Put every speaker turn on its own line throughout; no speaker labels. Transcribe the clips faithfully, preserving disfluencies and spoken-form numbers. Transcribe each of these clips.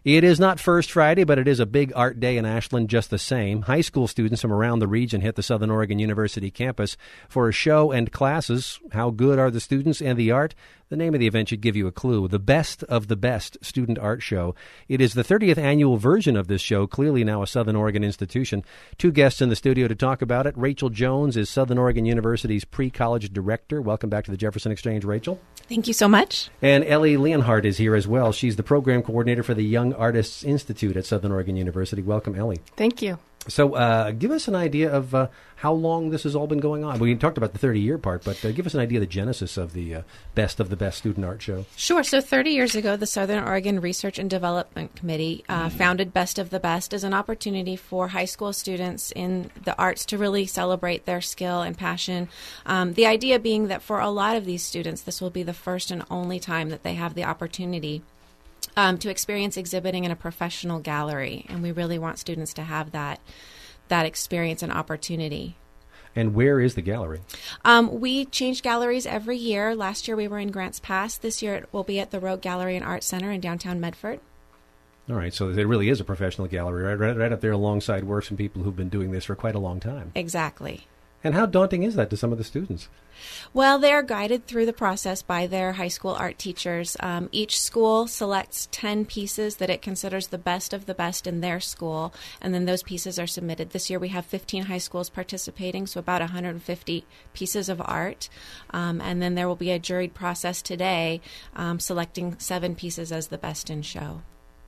It is not First Friday, but it is a big art day in Ashland just the same. High school students from around the region hit the Southern Oregon University campus for a show and classes. How good are the students and the art? The name of the event should give you a clue. The Best of the Best Student Art Show. It is the thirtieth annual version of this show, clearly now a Southern Oregon institution. Two guests in the studio to talk about it. Rachel Jones is Southern Oregon University's pre-college director. Welcome back to the Jefferson Exchange, Rachel.
Thank you so much.
And Ellie Leonhardt is here as well. She's the program coordinator for the Young Artists Institute at Southern Oregon University. Welcome, Ellie.
Thank you.
So uh, give us an idea of uh, how long this has all been going on. We talked about the thirty-year part, but uh, give us an idea of the genesis of the uh, Best of the Best Student Art Show.
Sure. So thirty years ago, the Southern Oregon Research and Development Committee uh, founded Best of the Best as an opportunity for high school students in the arts to really celebrate their skill and passion. Um, the idea being that for a lot of these students, this will be the first and only time that they have the opportunity Um, to experience exhibiting in a professional gallery, and we really want students to have that that experience and opportunity.
And where is the gallery?
Um, we change galleries every year. Last year we were in Grants Pass. This year it will be at the Rogue Gallery and Art Center in downtown Medford.
All right, so it really is a professional gallery, right, right, right up there alongside works and people who've been doing this for quite a long time.
Exactly.
And how daunting is that to some of the students?
Well, they're guided through the process by their high school art teachers. Um, each school selects ten pieces that it considers the best of the best in their school, and then those pieces are submitted. This year we have fifteen high schools participating, so about one hundred fifty pieces of art. Um, and then there will be a juried process today um, selecting seven pieces as the best in show.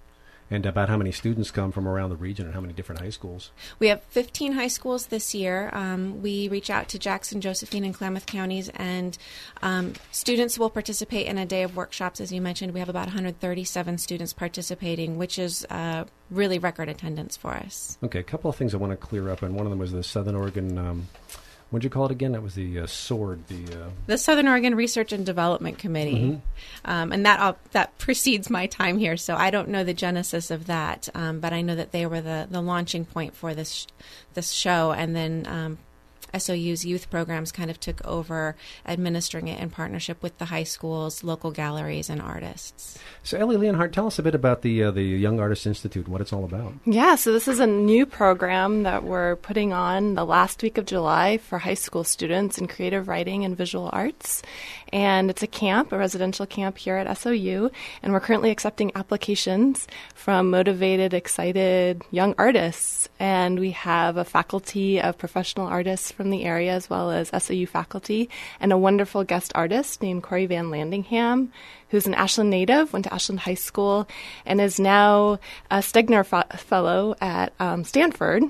And about how many students come from around the region and how many different high schools?
We have fifteen high schools this year. Um, we reach out to Jackson, Josephine, and Klamath counties, and um, students will participate in a day of workshops. As you mentioned, we have about one hundred thirty-seven students participating, which is uh, really record attendance for us.
Okay, a couple of things I want to clear up, and one of them was the Southern Oregon... Um, What did you call it again? That was the uh, SORD. The uh...
the Southern Oregon Research and Development Committee. Mm-hmm. Um, and that uh, that precedes my time here, so I don't know the genesis of that. Um, but I know that they were the, the launching point for this, this show. And then um, S O U's youth programs kind of took over administering it in partnership with the high schools, local galleries, and artists.
So Ellie Leonhardt, tell us a bit about the uh, the Young Artists Institute, what it's all about.
Yeah, so this is a new program that we're putting on the last week of July for high school students in creative writing and visual arts. And it's a camp, a residential camp here at S O U, and we're currently accepting applications from motivated, excited young artists. And we have a faculty of professional artists from the area, as well as S O U faculty, and a wonderful guest artist named Corey Van Landingham, who's an Ashland native, went to Ashland High School, and is now a Stegner F- Fellow at um, Stanford.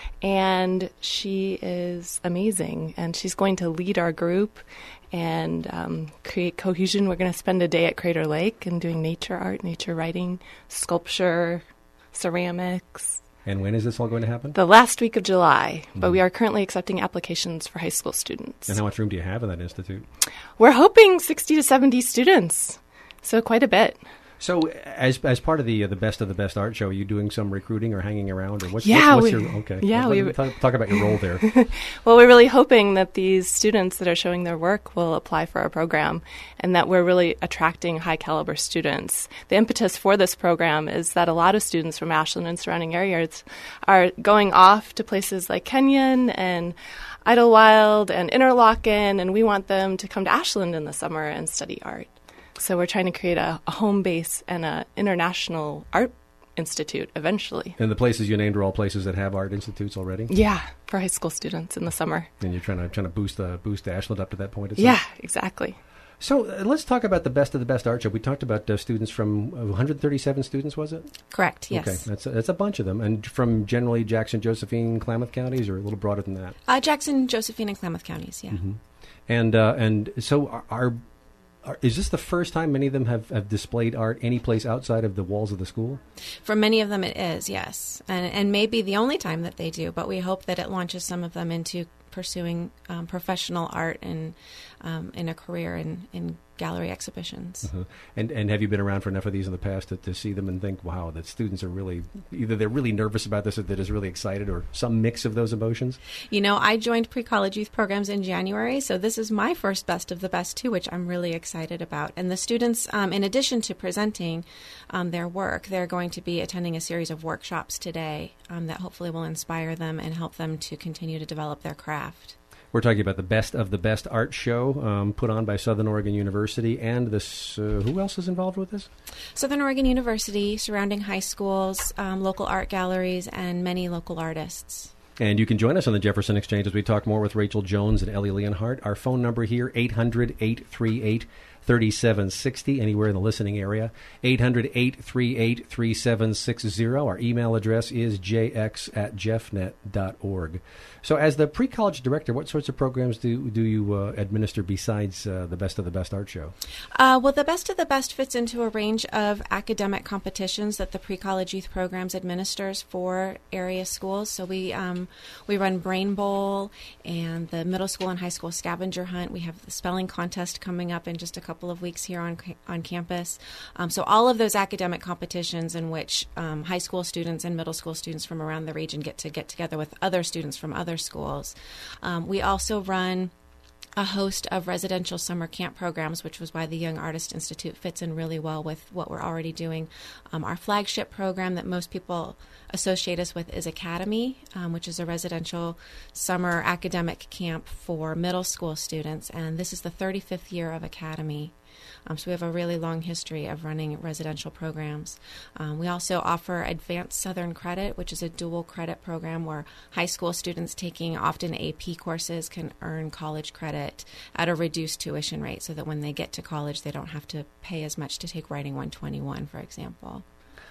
And she is amazing, and she's going to lead our group and um, create cohesion. We're going to spend a day at Crater Lake and doing nature art, nature writing, sculpture, ceramics.
And when is this all going to happen?
The last week of July, mm-hmm. but we are currently accepting applications for high school students.
And how much room do you have in that institute?
We're hoping sixty to seventy students, so quite a bit.
So as as part of the uh, the Best of the Best Art Show, are you doing some recruiting or hanging around? Or what's,
yeah,
what's, what's
we,
your, okay.
Yeah,
well,
we
talk, talk about your role there.
Well, we're really hoping that these students that are showing their work will apply for our program, and that we're really attracting high caliber students. The impetus for this program is that a lot of students from Ashland and surrounding areas are going off to places like Kenyon and Idlewild and Interlochen, and we want them to come to Ashland in the summer and study art. So we're trying to create a, a home base and an international art institute eventually.
And the places you named are all places that have art institutes already?
Yeah, for high school students in the summer.
And you're trying to trying to boost uh, boost Ashland up to that point?
Yeah, exactly.
So uh, let's talk about the Best of the Best Art Show. We talked about uh, students from uh, one hundred thirty-seven students, was it?
Correct, yes.
Okay, that's a, that's a bunch of them. And from generally Jackson, Josephine, Klamath counties, or a little broader than that?
Uh, Jackson, Josephine, and Klamath counties, yeah.
Mm-hmm. And uh, and so are, are, are is this the first time many of them have, have displayed art any place outside of the walls of the school?
For many of them it is, yes. And, and maybe the only time that they do, but we hope that it launches some of them into pursuing um, professional art and um, in a career in, in gallery exhibitions.
Uh-huh. And and have you been around for enough of these in the past to, to see them and think, wow, that students are really, either they're really nervous about this or they're just really excited, or some mix of those emotions?
You know, I joined pre-college youth programs in January, so this is my first Best of the Best too, which I'm really excited about. And the students, um, in addition to presenting um, their work, they're going to be attending a series of workshops today um, that hopefully will inspire them and help them to continue to develop their craft.
We're talking about the Best of the Best art show um, put on by Southern Oregon University. And this, uh, who else is involved with this?
Southern Oregon University, surrounding high schools, um, local art galleries, and many local artists.
And you can join us on the Jefferson Exchange as we talk more with Rachel Jones and Ellie Leonhardt. Our phone number here, eight hundred, eight three eight, three seven six zero, anywhere in the listening area, eight hundred, eight three eight, three seven six zero. Our email address is j x at jeffnet dot org. So as the pre-college director, what sorts of programs do do you uh, administer besides uh, the Best of the Best art show?
Uh, well, the Best of the Best fits into a range of academic competitions that the pre-college youth programs administers for area schools. So we um, we run Brain Bowl and the middle school and high school scavenger hunt. We have the spelling contest coming up in just a couple of weeks here on on campus. Um, so all of those academic competitions in which um, high school students and middle school students from around the region get to get together with other students from other schools. Um, we also run a host of residential summer camp programs, which was why the Young Artist Institute fits in really well with what we're already doing. Um, our flagship program that most people associate us with is Academy, um, which is a residential summer academic camp for middle school students, and this is the thirty-fifth year of Academy. Um, so we have a really long history of running residential programs. Um, we also offer Advanced Southern Credit, which is a dual credit program where high school students taking often A P courses can earn college credit at a reduced tuition rate so that when they get to college, they don't have to pay as much to take Writing one twenty-one, for example.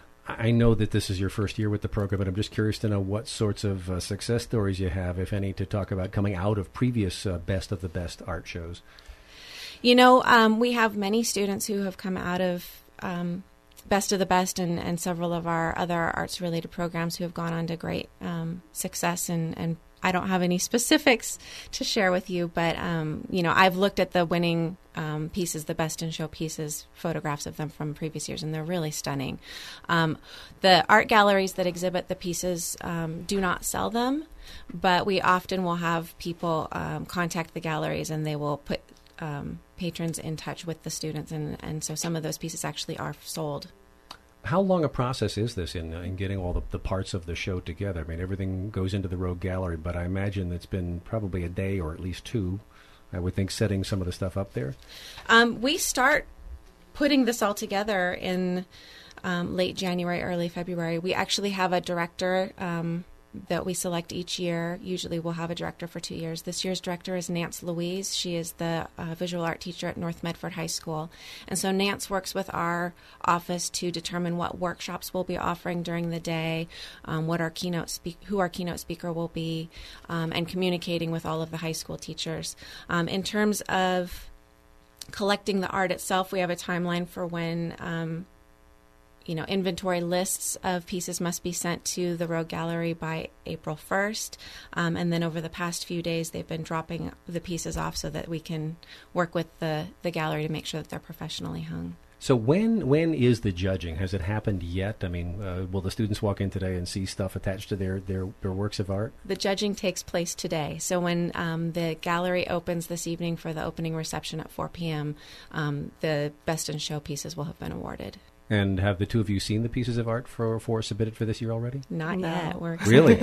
I know that this is your first year with the program, but I'm just curious to know what sorts of uh, success stories you have, if any, to talk about coming out of previous uh, Best of the Best art shows.
You know, um, we have many students who have come out of um, Best of the Best and, and several of our other arts-related programs who have gone on to great um, success. And, and I don't have any specifics to share with you, but, um, you know, I've looked at the winning um, pieces, the Best in Show pieces, photographs of them from previous years, and they're really stunning. Um, the art galleries that exhibit the pieces um, do not sell them, but we often will have people um, contact the galleries, and they will put Um, patrons in touch with the students, and, and so some of those pieces actually are sold.
How long a process is this in, uh, in getting all the, the parts of the show together? I mean, everything goes into the Rogue Gallery, but I imagine it's been probably a day or at least two, I would think, setting some of the stuff up there.
Um, we start putting this all together in um, late January, early February. We actually have a director um, that we select each year. Usually we'll have a director for two years. This year's director is Nance Louise. She is the uh, visual art teacher at North Medford High School. And so Nance works with our office to determine what workshops we'll be offering during the day, um, what our keynote speak, who our keynote speaker will be, um, and communicating with all of the high school teachers. Um, in terms of collecting the art itself, we have a timeline for when um, you know, inventory lists of pieces must be sent to the Rogue Gallery by April first. Um, and then over the past few days, they've been dropping the pieces off so that we can work with the, the gallery to make sure that they're professionally hung.
So when when is the judging? Has it happened yet? I mean, uh, will the students walk in today and see stuff attached to their, their, their works of art?
The judging takes place today. So when um, the gallery opens this evening for the opening reception at four p.m., um, the Best in Show pieces will have been awarded.
And have the two of you seen the pieces of art for, for submitted for this year already?
Not no. yet. We're
really?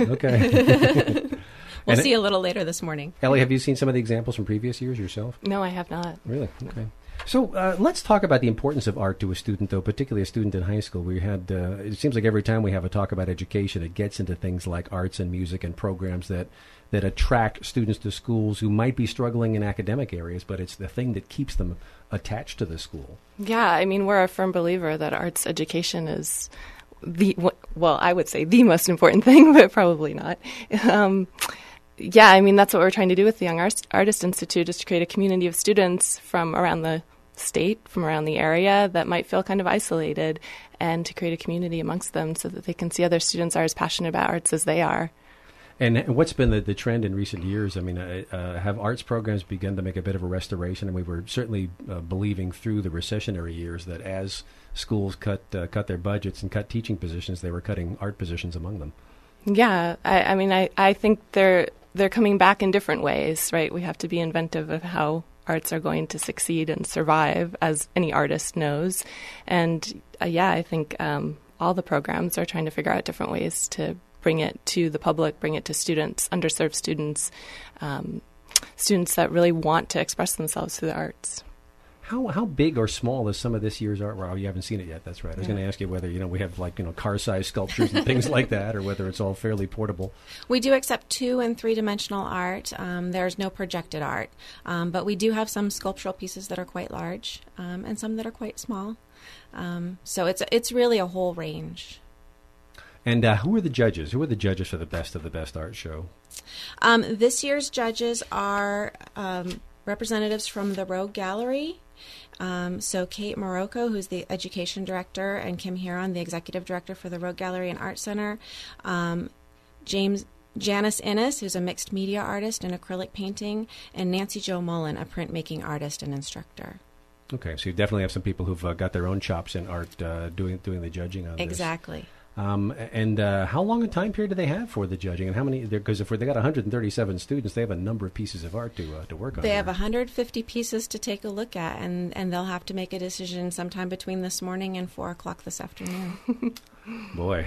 Okay.
We'll and see it, a little later this morning.
Ellie, have you seen some of the examples from previous years yourself?
No, I have not.
Really? Okay. So uh, let's talk about the importance of art to a student, though, particularly a student in high school. We had, uh, it seems like every time we have a talk about education, it gets into things like arts and music and programs that, that attract students to schools who might be struggling in academic areas, but it's the thing that keeps them attached to the school.
Yeah, I mean, we're a firm believer that arts education is the, well, I would say the most important thing, but probably not. Um, yeah, I mean, that's what we're trying to do with the Young Arts, Artist Institute, is to create a community of students from around the state, from around the area that might feel kind of isolated, and to create a community amongst them so that they can see other students are as passionate about arts as they are.
And what's been the, the trend in recent years? I mean, uh, uh, have arts programs begun to make a bit of a restoration? And we were certainly uh, believing through the recessionary years that as schools cut uh, cut their budgets and cut teaching positions, they were cutting art positions among them.
Yeah, I, I mean, I, I think they're they're coming back in different ways, right? We have to be inventive of how arts are going to succeed and survive, as any artist knows. And uh, yeah, I think um, all the programs are trying to figure out different ways to bring it to the public, bring it to students, underserved students, um, students that really want to express themselves through the arts.
How how big or small is some of this year's art? Well, you haven't seen it yet. That's right. I was yeah. going to ask you whether you know we have like you know car-sized sculptures and things like that, or whether it's all fairly portable.
We do accept two and three-dimensional art. Um, there's no projected art, um, but we do have some sculptural pieces that are quite large um, and some that are quite small. Um, so it's it's really a whole range.
And uh, who are the judges? Who are the judges for the Best of the Best Art Show?
Um, this year's judges are um, representatives from the Rogue Gallery. Um, so Kate Morocco, who's the education director, and Kim Heron, the executive director for the Rogue Gallery and Art Center. Um, James Janice Innes, who's a mixed media artist in acrylic painting, and Nancy Jo Mullen, a printmaking artist and instructor.
Okay, so you definitely have some people who've uh, got their own chops in art uh, doing doing the judging on
exactly.
this.
Exactly.
Um, and uh, how long a time period do they have for the judging, and how many? Because if they got one hundred thirty-seven students, they have a number of pieces of art to uh, to work on.
They
there.
have one hundred fifty pieces to take a look at, and, and they'll have to make a decision sometime between this morning and four o'clock this afternoon.
Boy,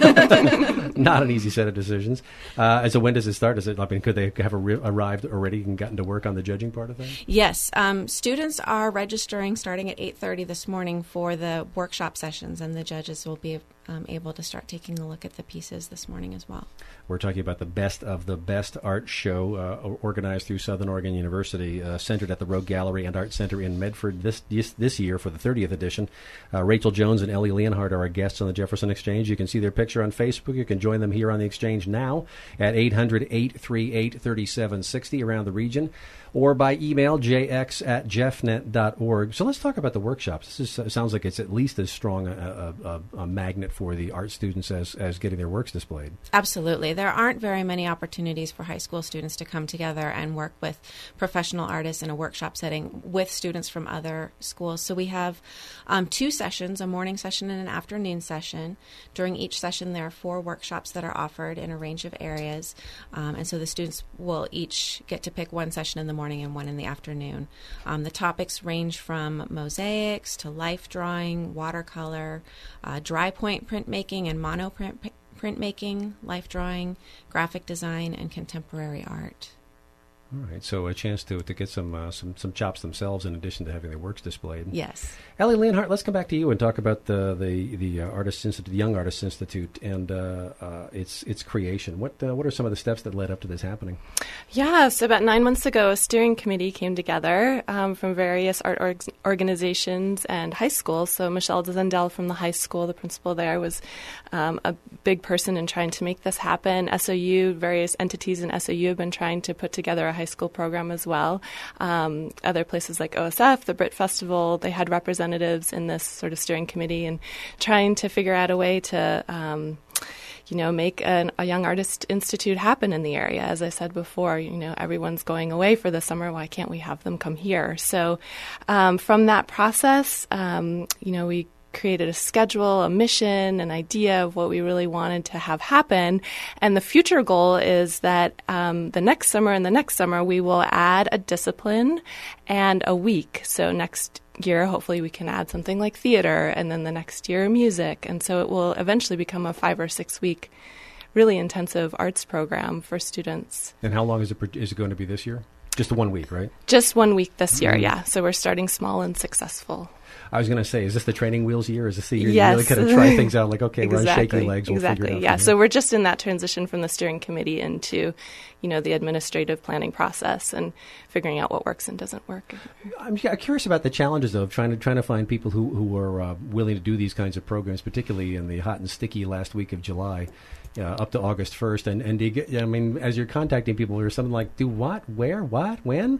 not an easy set of decisions. Uh, and so, when does it start? Does it? I mean, could they have arri- arrived already and gotten to work on the judging part of things?
Yes, um, students are registering starting at eight thirty this morning for the workshop sessions, and the judges will be um, able to start taking a look at the pieces this morning as well.
We're talking about the Best of the Best Art Show, uh, organized through Southern Oregon University, uh, centered at the Rogue Gallery and Art Center in Medford this this, this year for the thirtieth edition. Uh, Rachel Jones and Ellie Leonhardt are our guests on the Jefferson Exchange. You can see their picture on Facebook. You can join them here on the Exchange now at eight hundred, eight three eight, three seven six zero around the region, or by email, j x at jeffnet dot org. So let's talk about the workshops. This is, uh, sounds like it's at least as strong a, a, a, a magnet for the art students as, as getting their works displayed.
Absolutely. There aren't very many opportunities for high school students to come together and work with professional artists in a workshop setting with students from other schools. So we have um, two sessions, a morning session and an afternoon session. During each session, there are four workshops that are offered in a range of areas. Um, and so the students will each get to pick one session in the morning and one in the afternoon. Um, the topics range from mosaics to life drawing, watercolor, uh, dry point printmaking and monoprint p- printmaking, life drawing, graphic design, and contemporary art.
All right, so a chance to to get some uh, some some chops themselves in addition to having their works displayed.
Yes.
Ellie Leonhardt, let's come back to you and talk about the the the uh, Artists Institute, the Young Artists Institute, and uh, uh, its its creation. What uh, what are some of the steps that led up to this happening?
Yeah, so about nine months ago, a steering committee came together um, from various art org- organizations and high schools. So Michelle Zendel from the high school, the principal there, was um, a big person in trying to make this happen. S O U, various entities in S O U have been trying to put together a high school program as well. Um, other places like O S F, the Brit Festival, they had representatives in this sort of steering committee and trying to figure out a way to um, you know, make an, a Young Artist Institute happen in the area. As I said before, you know, everyone's going away for the summer. Why can't we have them come here? So um, from that process, um, you know, we created a schedule, a mission, an idea of what we really wanted to have happen. And the future goal is that um, the next summer and the next summer, we will add a discipline and a week. So next year, hopefully we can add something like theater, and then the next year, music. And so it will eventually become a five or six week, really intensive arts program for students.
And how long is it, is it going to be this year? Just one week, right?
Just one week this year, mm-hmm. yeah. So we're starting small and successful.
I was going to say, is this the training wheels year? Is this the year
yes.
you really kind of try things out? Like, okay,
exactly.
we're on shaky legs. We'll
exactly.
figure it out.
Yeah. So we're just in that transition from the steering committee into, you know, the administrative planning process and figuring out what works and doesn't work.
I'm curious about the challenges of trying to trying to find people who who are uh, willing to do these kinds of programs, particularly in the hot and sticky last week of July. Uh, up to August first, and and do you get, I mean, as you're contacting people, there's something like, do what, where, what, when?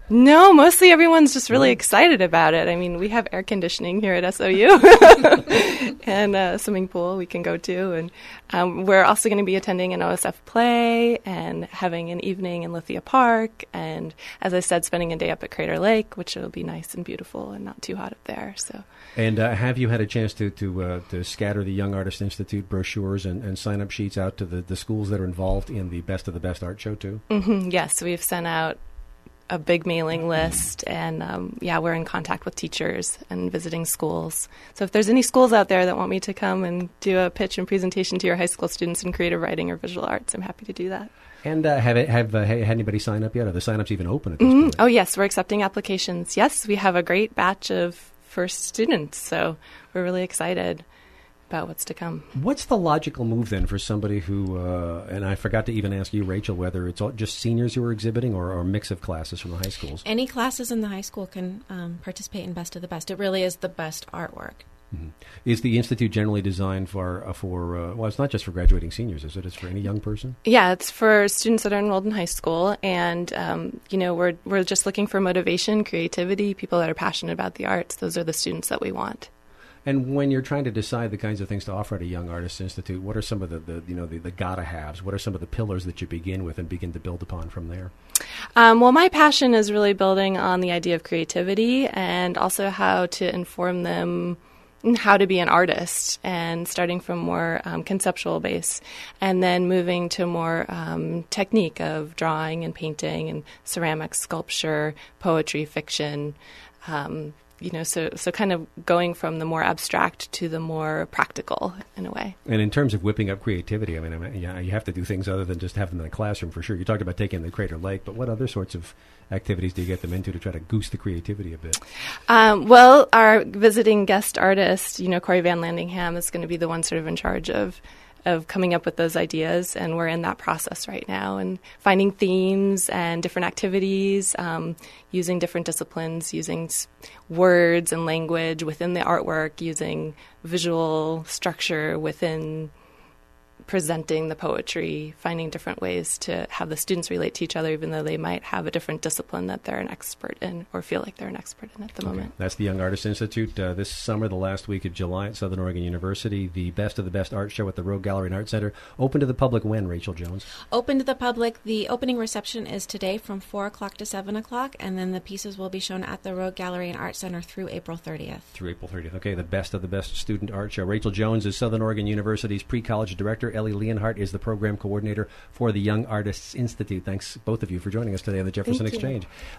No, mostly everyone's just really excited about it. I mean, we have air conditioning here at S O U and a swimming pool we can go to. And um, we're also going to be attending an O S F play and having an evening in Lithia Park. And as I said, spending a day up at Crater Lake, which will be nice and beautiful and not too hot up there. So.
And uh, have you had a chance to to, uh, to scatter the Young Artists Institute brochures and, and sign-up sheets out to the, the schools that are involved in the Best of the Best Art Show, too?
Mm-hmm. Yes, we've sent out a big mailing list, and um, yeah, we're in contact with teachers and visiting schools. So if there's any schools out there that want me to come and do a pitch and presentation to your high school students in creative writing or visual arts, I'm happy to do that.
And uh, have it, have uh, had anybody sign up yet? Are the sign-ups even open at this
Mm-hmm.
point?
Oh, yes, we're accepting applications. Yes, we have a great batch of first students, so we're really excited about what's to come.
What's the logical move then for somebody who, uh, and I forgot to even ask you, Rachel, whether it's all just seniors who are exhibiting or, or a mix of classes from the high schools?
Any classes in the high school can um, participate in Best of the Best. It really is the best artwork.
Mm-hmm. Is the Institute generally designed for, uh, for uh, well, it's not just for graduating seniors, is it? It's for any young person?
Yeah, it's for students that are enrolled in high school. And, um, you know, we're, we're just looking for motivation, creativity, people that are passionate about the arts. Those are the students that we want.
And when you're trying to decide the kinds of things to offer at a Young Artists Institute, what are some of the, the you know, the, the gotta-haves? What are some of the pillars that you begin with and begin to build upon from there?
Um, well, my passion is really building on the idea of creativity and also how to inform them how to be an artist, and starting from more um, conceptual base and then moving to more um, technique of drawing and painting and ceramics, sculpture, poetry, fiction, um, you know, so so kind of going from the more abstract to the more practical in a way.
And in terms of whipping up creativity, I mean, I mean yeah, you have to do things other than just have them in the classroom for sure. You talked about taking them to Crater Lake, but what other sorts of activities do you get them into to try to goose the creativity a bit?
Um, well, our visiting guest artist, you know, Corey Van Landingham is going to be the one sort of in charge of of coming up with those ideas, and we're in that process right now and finding themes and different activities, um, using different disciplines, using s- words and language within the artwork, using visual structure within presenting the poetry, finding different ways to have the students relate to each other, even though they might have a different discipline that they're an expert in or feel like they're an expert in at the
Okay.
moment.
That's the Young Artists Institute. Uh, this summer, the last week of July at Southern Oregon University, the Best of the Best Art Show at the Rogue Gallery and Art Center. Open to the public when, Rachel Jones?
Open to the public. The opening reception is today from four o'clock to seven o'clock, and then the pieces will be shown at the Rogue Gallery and Art Center through April thirtieth.
Through April thirtieth. Okay, the Best of the Best Student Art Show. Rachel Jones is Southern Oregon University's pre-college director. Ellie Leonhardt is the program coordinator for the Young Artists Institute. Thanks, both of you, for joining us today on the Jefferson
Thank you.
Exchange.